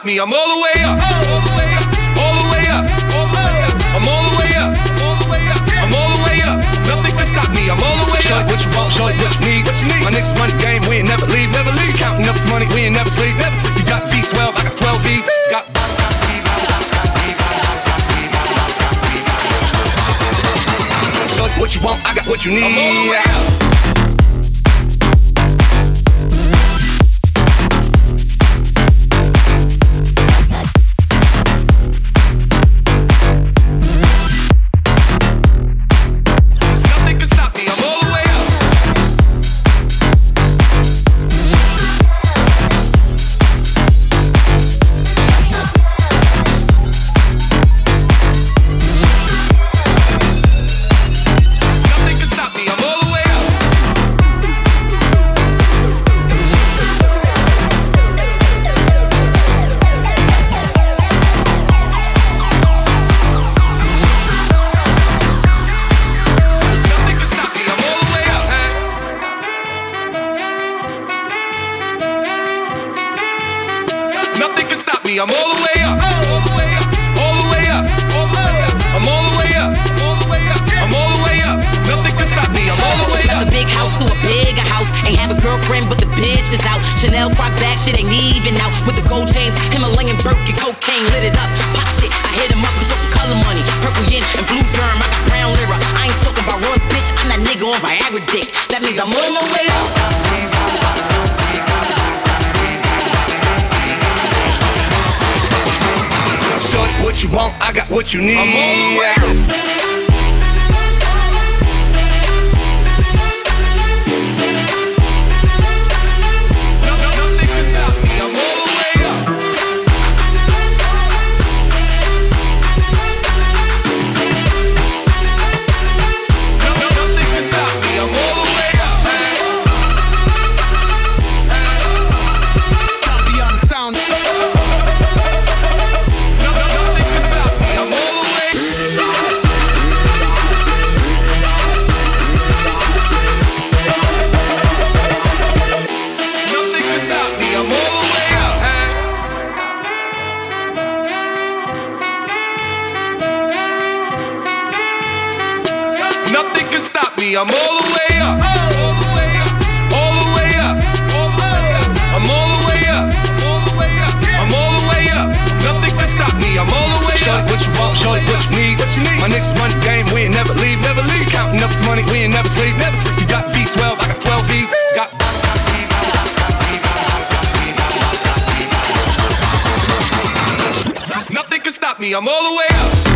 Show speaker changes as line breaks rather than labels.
stop me. I'm all the way up. All the way up. All the way up. All the way up. I'm all the way up. All the way up. I'm all the way up. Nothing can stop me. I'm all the way up. Show it what you want, show it what you need. My niggas run the game, we ain't never leave, never leave. Counting up some money, we ain't never sleep, never sleep. You got V12, I got 12 V's. Got show it what you want, I got what you need. I'm all the way up. I'm all the way up, all the way up, all the way up, all the way up. I'm all the way up, all the way up, I'm all the way up. Nothing can stop me, I'm all the way up.
Left the big house to a bigger house. Ain't have a girlfriend, but the bitch is out. Chanel croc bag, shit ain't even out. With the gold chains, Himalayan Birkin, cocaine lit it up. Pop shit, I hit him up, we talking color money. Purple yin and blue germ, I got brown lira. I ain't talking about Ross, bitch, I'm that nigga on Viagra dick. That means I'm all the way up.
What you want, I got what you need. I'm all the way up. Nothing can stop me. I'm all the way up, all the way up, all the way up, all the way up. I'm all the way up, all the way up, I'm all the way up. Nothing can stop me. I'm all the way up. Show it what you want, show it what you need. My niggas run the game, we ain't never leave, never leave. Counting up some money, we ain't never sleep, never sleep. You got V12, I got 12 V's. Got nothing can stop me. I'm all the way up.